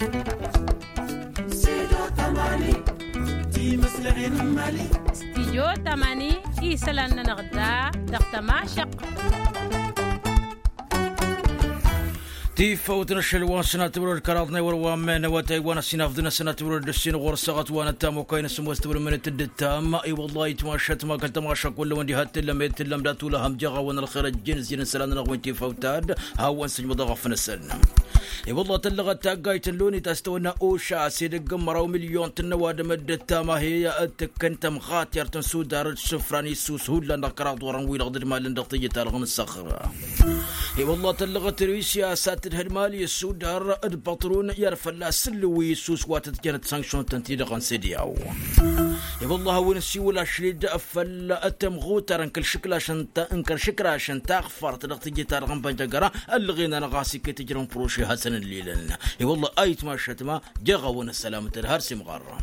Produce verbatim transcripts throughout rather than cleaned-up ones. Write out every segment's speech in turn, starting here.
استيجو تماني إيسلان نغدا دقتما شق تيفوت نشلوان سنة تبرر كراتنا وروامنا وتايوان سنافذنا سنة تبرر دسين غورسغت وانا تامو كاين سموس تبرر من التدتام اي والله يتماشت ما كنت ماشا كل وندي هات لما يتلم داتو لهم جغا وانا الخير الجنس ينسلان نغوين تيفوتاد هاوان سجم ضغف نسلنا اي والله تلغت تاقاي تلوني تستونا اوشا سيدق مراو مليون تنواد مدتا ما هي اتكنت مخات يرتن سودار سفراني سوس هولا نكرات ورن ويل غدر مال ندقتي تالغن الصخره اي والله تلغت روسيا سات الهرمالي السودار البطرون يرفل سلوي سوس واتت كانت سانكشن تنتيد غنسيدياو اي والله ونسي ولا شريد افل التمغوتر انكل شكل عشان انكر شكل عشان تغفر تلغتي تالغن بنجقرا الغينا نغاسي كي تجرون فروشي حسن الليلن اي والله ايت ما شتما جغا ونسلامه الهرسي مغرم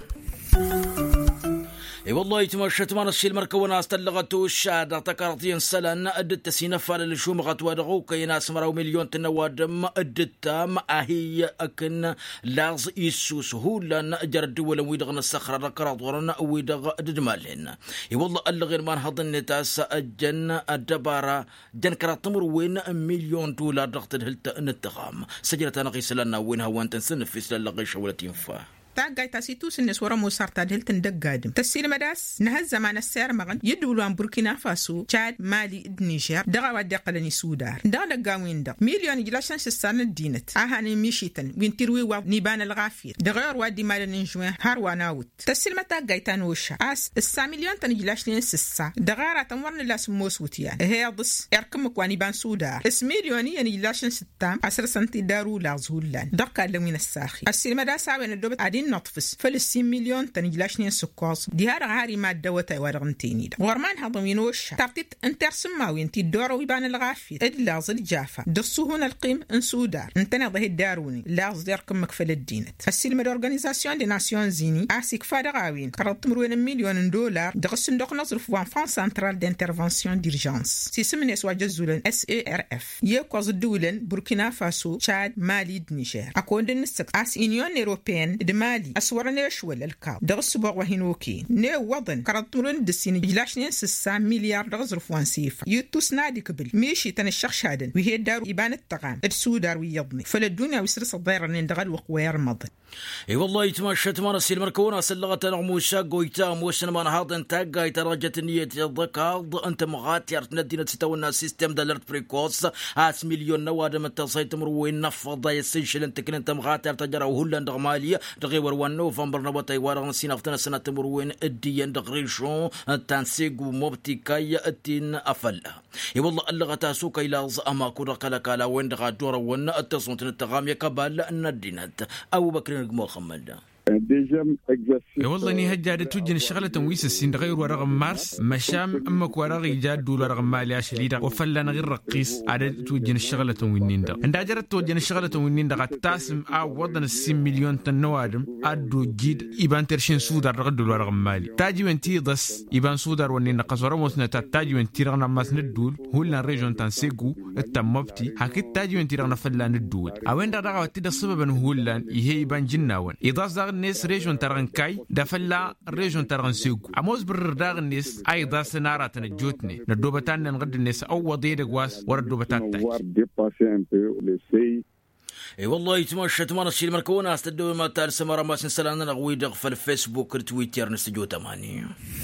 اي والله يتمشت ما نسي المركونه استلغتو الشهاده تكرتين سلن ادت سينفال اللي شو مغت ودغو كي ناس مراو مليون تنوادم ادت ما هي اكن لاز يسوس هو لنا جرد ولا ويدغنا الصخره ركرات ورنا ويدغ ددمالين اي والله اللي غير ما نحضن تاس الجن الدباره جن كراتمر وين مليون دولار ضغط الهلت نتغام سجلت انا قيسلنا وينها وانت نسنفس للغي شولتين فا تاقاي تاسيتوس الناس ورا موسارتا دلتن دقادم تسير مداس نهز زمان السير مغن يدولوان بوركينا فاسو تشاد مالي نيجر دغا ودقلني سودار دغا دقاوين دق مليون جلاشان سسان الدينت اهاني ميشيتن وين تروي و نيبان الغافير دغير وادي مال نجوين هارواناوت تسير متاقاي تانوشا اس السا مليون تن جلاشين سسا دغارا تمورن لاس موسوتيان هي بس يركمك وانيبان سودار اس مليوني يعني جلاشين ستام عشر سنتي دارو لازهولان دقا لمن الساخي السير مداس عوين الدوبت عدين نطفس فلسطين مليون تنجلاشنين سكوز ديار عاري مادة وتا ورغنتيني ورمان هضمينوش ترتيت انتر سماوين تي الدور ويبان الغافي ادلاز الجافة دسو هنا القيم انسودار انتنا ظهي الداروني لاز ديركم مكفل الدينت السلمة الأورغانيزاسيون دي ناسيون زيني اسيك فادغاوين قررت مروين مليون دولار دغسن دوق نظرف وان فان سنترال دانترفانسيون ديرجانس سيسمن يسوا جزولن اس اي ار اف يكوز الدولن بوركينا فاسو تشاد مالي نيجر اكون دنسك اس انيون ايروبيان دي مالي أسورنا شوال الكاب درس بقى هنوكي نو وضن كرتمرن دسين جلاشنين سسا مليار دغزر فوانسيف يوتوس نادي قبل ميشي تن الشخص هذا وهي دار يبان التقام السودار ويضني فالدنيا ويسرس الضير ندغل وقوير مضن اي والله يتمشت ما نسي المركونه سلغت نغموشا قويتا موشن ما نهاضن تاقاي ترجت النية الضكاض انت مغاتير تندينا تستونا سيستم دالرت بريكوس اس مليون نوادم التصيت مروين نفض يسنشل انت كنت مغاتير تجرى وهلا دغماليه دغي ور نوفمبر نبطي وارغن سينافتنا سنة مروين الديان دغريشون تنسيق ومبتي كاي التين أفلا اي والله اللغة تاسو كاي لاز أما كورا كالا وين دغا دورا ون التصنت التغام يكبال الدينات أبو بكر نقمو خمال والله اني هجاد توجن الشغله تنويس السين غير ورقم مارس مشام امك ورق ايجاد دولار رقم مالي شديده وفلنا غير رقيس عدد توجن الشغله تنوينين ده عند اجرت توجن الشغله تنوينين ده تاسم او وضن السين مليون تنوادم ادو جيد يبان ترشين سودار دولار رقم مالي تاجي وانتي ضس يبان سودار ونين قصوره مسنه تاجي وانتي رغنا ماسن الدول هولنا ريجون تنسيغو التمبتي حكيت تاجي وانتي رغنا فلان الدول اوين دا دغا تي سببا هولان يهي يبان جناون اذا نيس ريجون ترغنكاي دفلا ريجون ترغنسيغو اموز برداغ نيس ايضا سنارات نجوتني ندوبتان نغد الناس او وضيدك واس وردوبتات اي والله يتمشت ما نسي المركونه استدو ما تال سماره ما سنسلان نغوي دغ الفيسبوك تويتر نستجو تماني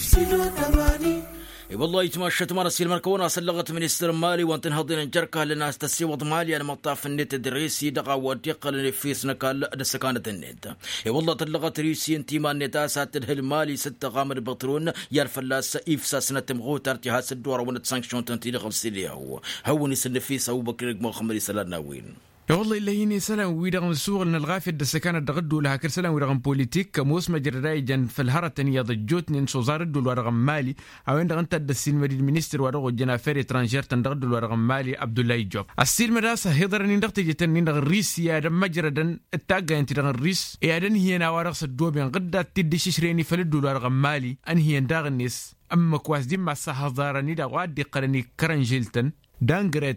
اي والله يتمشت ما نسي المركونه سلغت منستر مالي وانت نهضين جركه للناس تسيوط مالي انا مطاف النت دريسي دغا وديق اللي في سنكال دسكانه النت اي والله طلغت ريسي انتي ما النت سات الهلمالي ست غامر بطرون يرفلاس افسا سنه مغوت ارتها سدور ونت سانكشن تنتي غسليه هو هو نسنفيس ابو بكر محمد سلانا وين والله إلا هيني سلام ويدغم السوق لنا الغافية دسكانة دغدو لها كر سلام ويدغم بوليتيك موس مجرراي جن في الهرة تانية ضجوتني إن شوزار الدول ورغم مالي أو إن دغنت الدسين مريد المينستر ورغو جنافيري ترانجير تندغدو ورغم مالي عبد الله جوب السيل مراسة هيدر إن دغت جتن إن دغ الريس يادم مجردن التاقة إنت دغ الريس يادن هي نوارغ الدوبين غدا تدي ششريني فلدو ورغم مالي أن هي داغ الناس أما كواس دي ما صح ضارني دغ وادي قرني كرنجيلتن دانغريتن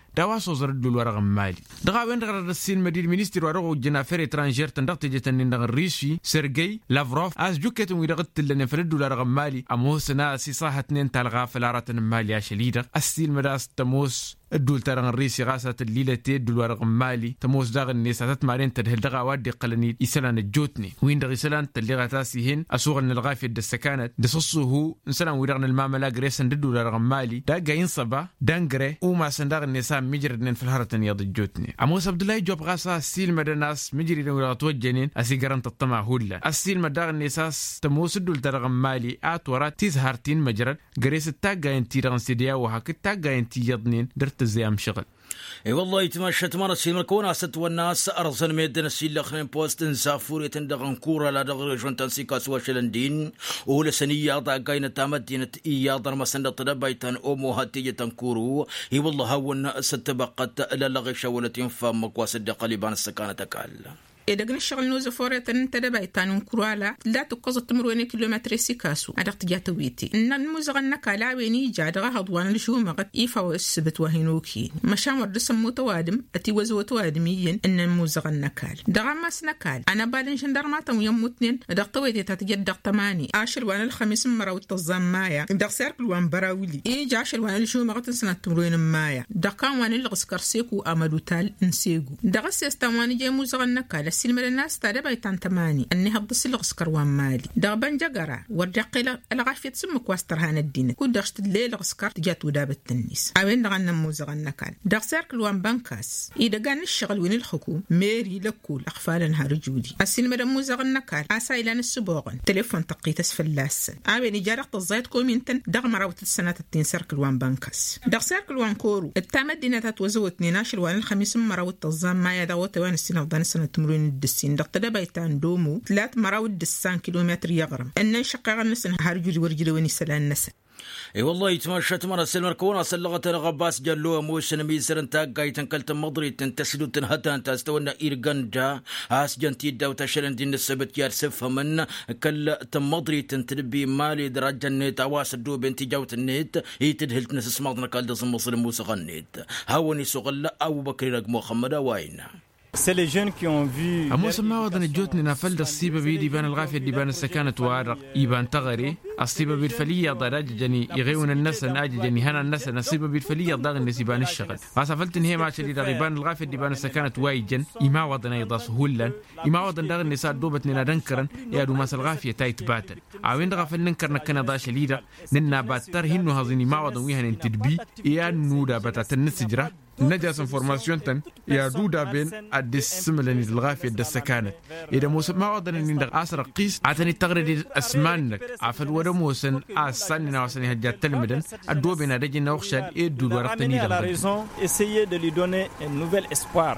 دواصو زرد الورق مالي دغا وين دغا السين مدير مينستر ورغو جنافير ترانجير تندقت جتن دغ الريشي سيرجي لافروف از جوكت ويدغت لنا فرد الورق مالي اموسنا سي صاحه اثنين تلغا فلارات مالي عشليدر السين مداس تموس الدول ترى الرئيس غاسة الليلة تدول ورق مالي تموس داغ الناس تتمارين تدهل دغا وادي قلني يسلان الجوتني وين دغ يسلان تلغا تاسيهن اسوغ الغافية الدسكانت دسوسو هو نسلان ويدغن المعملة غريسن دول ورق مالي داغا ينصبا دانغري وما سنداغ الناس مجردن في الهرة يض الجوتني اموس عبد الله جوب غاسة السيل مدناس مجري ولا توجنين اسي غرانت الطمع هولا السيل مداغ الناس تموس الدول ترى مالي اتورا تزهرتين مجرد غريس التاغا ينتي رغن سيديا وهاك التاغا ينتي يضنين درت زي شغل اي والله يتمشت مرة سيل مركونا ست والناس ارسل ميدنا سيل اخرين بوست انسافور يتندغن كورة لا دغري جون تنسيكا سواشلندين ولا سنية ضا قاينة تامدينة اياضر مسند طلبايتان اومو هاتية تنكورو اي والله هون ستبقت لا لغي شولتين فامك واسد قليبان السكانة تكال إذا الشغل نوزة فورة تنتدبا يتانون كرالا لا تقصد تمرويني كيلومتر سيكاسو أدق تجاتويتي إن الموزغن نكالا ويني جادغا هضوان لشومغت إيفا والسبت وهنوكي مشان ودسم متوادم أتي وزو توادميين إن الموزغن نكال دغا ماس نكال أنا بالين شندر ماتم يوم متنين أدق تويتي تتجد دق تماني عاشر وان الخميس مرة وتظام مايا دق سيركل وان براولي إيه جاشر وان لشومغت سنة تمروين مايا دقان وان الغسكر سيكو أمدو تال انسيقو دغا سيستواني جاي موزغن نكال السلمة الناس تدبا يتان تماني أني هبضس الغسكر وان مالي دغبان جاقرا وردقي الغافية تسمك واسترهان الدين كود دغشت الليل غسكر تجات ودابة التنس أوين دغن نموزغن نكال دغ سيركل وان بانكاس إذا كان الشغل وين الحكوم ميري لكول أخفالنها رجودي السلمة نموزغن نكال عسايلان السبوغن تليفون تقيت اسفل لاسن أوين جارق تزايد كومينتن دغ مراوت السنة التين سيركل وان بانكاس دغ سيركل وان كورو التامد دينا تتوزوت نيناشر وان الخميس مراوت تزام ما يدغوت وان السنة فضان السنة تمرين الدسين دق تدبايتان دومو ثلاث مراود دسان كيلومتر يغرم ان شقاق النسن هارجوري ورجلي ونسلان النسن اي والله يتمشت مرة سلمر كونا سلغت الغباس جلو موشن ميسرن تاقاي تنكلت مضري تنتسلو تنهتان تستونا إيرغانجا هاس جنتي داو تشرن دين السبت يارسفها من كل تمضري تنتلبي مالي درجة النت عواس الدو بنتي جوت النت هي تدهلت نسس ماضنا كالدس مصر موسى غنيت هاوني سغل أبو بكر رق محمد واين C'est les jeunes qui ont vu. أموس ما وضن الجوتني نافل الصيبة بيدي بان الغافية دي بان السكانة وارق يبان تغري الصيبة بالفلية ضراج جني يغيون الناس ناجي جني هنا الناس الصيبة بالفلية ضاغ الناس يبان الشغل فصفلت إن هي ما شديد غيبان الغافية دي بان السكانة وايجن إما وضن أيضا سهولا إما وضن داغ الناس دوبتني نادنكرن يا دو ماس الغافية تايت باتن عوين غافل ننكر نكنا ضا شديدة ننا باتر هنو هذيني ما وضن ويهن انتدبي يا نودا بتاعت النسجرة نجاس انفورماسيون تن يا دودا بين الدس سملني الغافية الدسكانت إذا موسى ما وضن إن دغ أسر قيس عتني تغرد أسمانك عفل ولا موسى أسني نوصلني هجات تلمدن الدو بين رجل نوخشد إدو ورقتني دغ essayer de lui donner un nouvel espoir.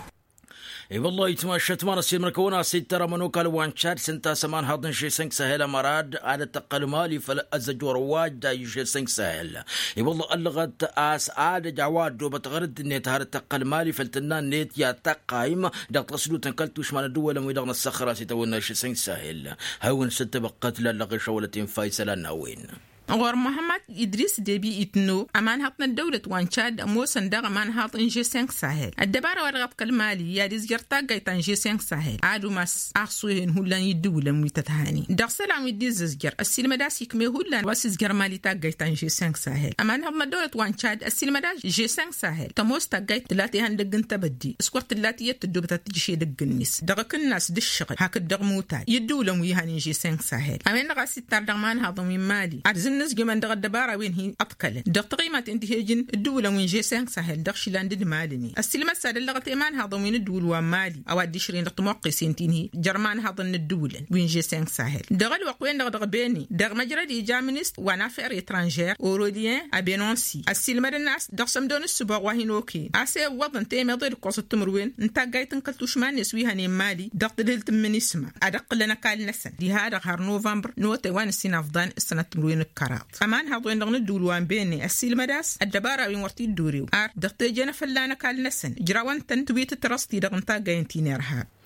اي والله يتمشت مرة سيل مركونا ستة منوكا لوانشاد سنتا سمان هاضن شي سنك سهل مراد على التقل مالي فلا أزجور واج دا يشي سنك سهل اي والله اللغت آس عاد جواد دو بتغرد النيت هار التقل مالي فلتنان نيت يا تقايم دا تصلو تنكلتوش من الدول ويدغن الصخرة سيتونا شي سنك سهل هاون ست بقات للغي شولتين فايسلا ناوين غور محمد إدريس دبي إتنو أمان هاتنا الدولة وانشاد موسن دغ أمان هات إنجي سنك ساهل الدبارة ورغب كالمالي يا ديز جرتا قايت إنجي سنك ساهل عادو ماس أخصوهن هولان يدولة ميتتهاني دغ سلام يديز زجر السلمة داس يكمي هولان واسز جر مالي تا قايت إنجي سنك ساهل أمان هاتنا الدولة وانشاد السلمة داس جي سنك ساهل تموس تا قايت تلاتي هندقن تبدي اسكورت تلاتي يتدو بتتجشي دق النس دغ كناس دشغل هاك الدغ موتا يدولة ويهان إنجي سنك ساهل أمان غاسي تار دغمان هاضو من مالي عرزن نسجي من دغ الدبارة وين هي أتقل دغ قيمة انتهاجن الدولة وين جي سانك سهل دغ شلاند المالني السلمة السادة اللغة إيمان هذا وين الدول ومالي أوادي شرين دغ موقسين تيني جرمان هذا الدولة وين جي سانك سهل دغ الوق وين دغ دغ بيني دغ مجرد إيجامنست ونافير إترانجير أوروديان أبينونسي السلمة الناس دغ سمدون السباق وهنوكي أسي وضن تيمي ضير قصة تمروين انتا قايت انقلتوش ما نسويها نمالي دغ تدلت من اسمه أدق لنا قال نسن لهذا غار نوفمبر نوتي وان السنة أفضان السنة تمروين الكرات أمان هذا وين دغن الدول وان بيني السلمة داس الدبارة وين ورتي الدوريو أر دغ تيجينا فلانا قال نسن جراوان تن تويت ترستي دغن تا قاين تيني رهاب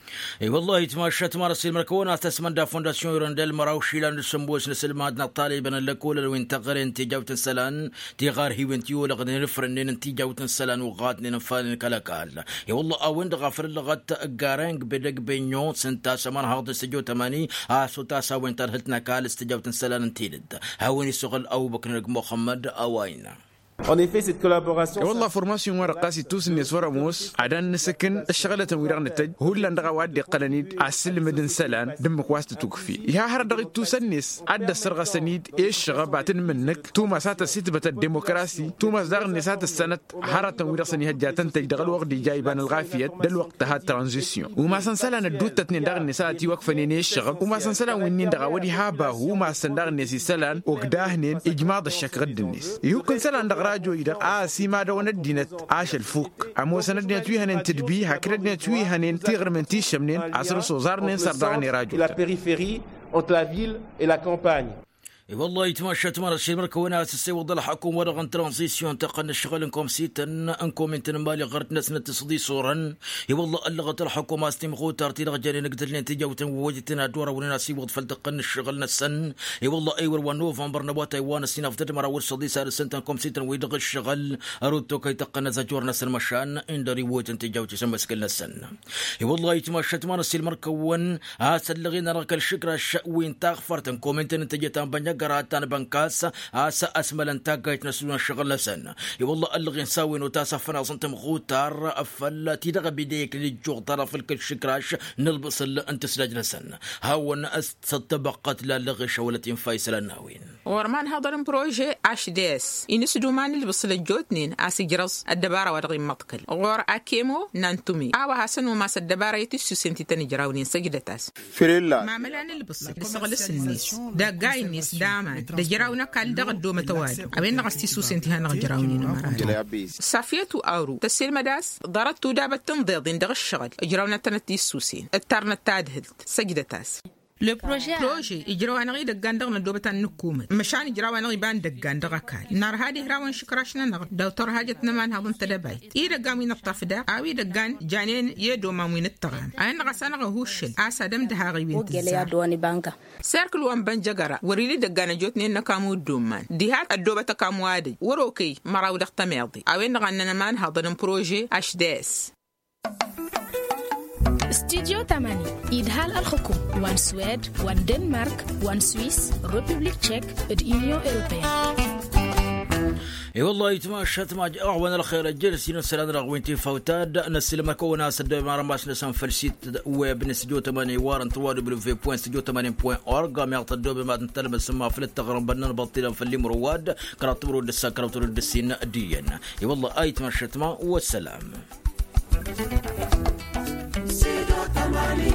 اي والله تماشت مارس المركونه تسمن دا فونداسيون يرندل مراوشي لان السمبوس نسلمات نطالي بن لكول وين تقر انت جوت السلان تي غار هي وانت يو لغد نفرن انت جوت السلان وغادن نفال كلاكال يا والله اوند غفر لغت قارنج بدق بينيو سنتا سمان هاض استجو ثماني اسوتا ساوين ترهتنا كال استجوت السلان انتيد هاوني سغل او بكر محمد اوين. En effet, cette collaboration. والله فورماسيون ورقاسي توس الناس ورموس عدن نسكن الشغلة ويران نتج هو اللي ندغى وادي قلنيد عسل مدن سلان دمك واسط توقفي يا هر دغي توس الناس عد السرغة سنيد ايش غباتن منك توما سات سيتبة الديمقراسي توما زاغ النسات السنة حارة ويرسني هجاتن تجدغ الوقت دي جايبان الغافية دل وقت ها ترانزيسيون وما سنسلان الدوت تتنين دغ النسات يوقفني نيش شغب وما سنسلان وينين دغى ودي هابا هو ما سندغ النسي سلان وقداهنين اجماض الشك غد الناس يوكن سلان دغ راجو يدق آه سيما دون الدينة عاش الفوق عمو سندنا تويهن تدبي هكردنا تويهن تغر من تيشمنين عصر صوزارنين سردعني راجو la périphérie entre la ville et la campagne. والله يتماشى تمارس الشيء مركونات السيوض الحكومة ورغن ترانزيسيون تقن الشغل انكم سيتن انكم انتن مالي غرت نسنة تصدي صورا والله اللغة الحكومة استمغو تارتي لغجاني نقدر نتيجة وتنوجتنا دورة ونناسي وض فلتقن الشغل نسن والله ايور ونوفمبر نبات ايوان السنة افتر مرا ورصدي سار سنة انكم سيتن ويدغ الشغل اروتو كي تقن زجور نسن مشان اندري ووت انتيجة وتسمسكل نسن والله يتماشى تمارس الشيء مركون هاسلغينا رك الشكرة الشأوين تغفرت انكم انتن انتجتان بنيا قراتان بنكاس اسا اسملن تاقايت نسلون الشغل لسن والله اللغي نساوي نتاسفنا صنتم غوتار افل تيدغ بديك للجوغ طرف الكل شكراش نلبس انت سلاج لسن هاون استطبقت للغي شولتين فايسل الناوين ورمان هذا البروجي اش ديس ينسدو مان اللي الجوتنين اسي جرس الدباره ودغي مطكل غور اكيمو نانتومي اوا حسن وما الدباره يتسو سنتي تنجراونين سجدتاس فريلا ما ملان اللي بص لسغل السنيس دا جاينيس داما دا جراونا قال دغ دوما تواد ابين غستي سو سنتي هان جراونين مرا صافيتو اورو تسيل مداس ضربتو دابا تنضيضين دغ الشغل جراونا تنتي سوسين الترنت تادهلت سجدتاس Le projet projet إجراء نغي دقان دغنا دوبة النكومة مشان إجراء نغي بان دقان دغا كاي نار هادي هراون شكراشنا نغ دكتور حاجتنا مان هذون تدباي إيه دقان وين الطفدا أوي دقان جانين يدو ما وين التغام أنا غسانا غهوشل أسا دم دها غيبين تزام سيركل وان بنجغرا وريلي دقان جوتني نكامو دومان دي هات الدوبة كامو وادي وروكي مراو دقتا ميضي أوي نغننا مان هذون بروجي أشداس استديو ثمانية إدهال الحكوم وان سويد وان دنمارك وان سويس ريبوبليك تشيك اليونيون أوروبية اي والله يتماشى مع اعوان الخير الجلسين السلام رغوينتي فوتاد نسلم كونا سد ما رماش نسم فرسيت ويب نسجو ثمانية وارن طوال بلو في بوين سجو ثمانية بوين اورغ ما يعطدو بما تنتلم سما في التغرب بنن بطيلا في اللي مرواد كراتبرو دسا كراتبرو دسين ديا اي والله اي تماشى والسلام.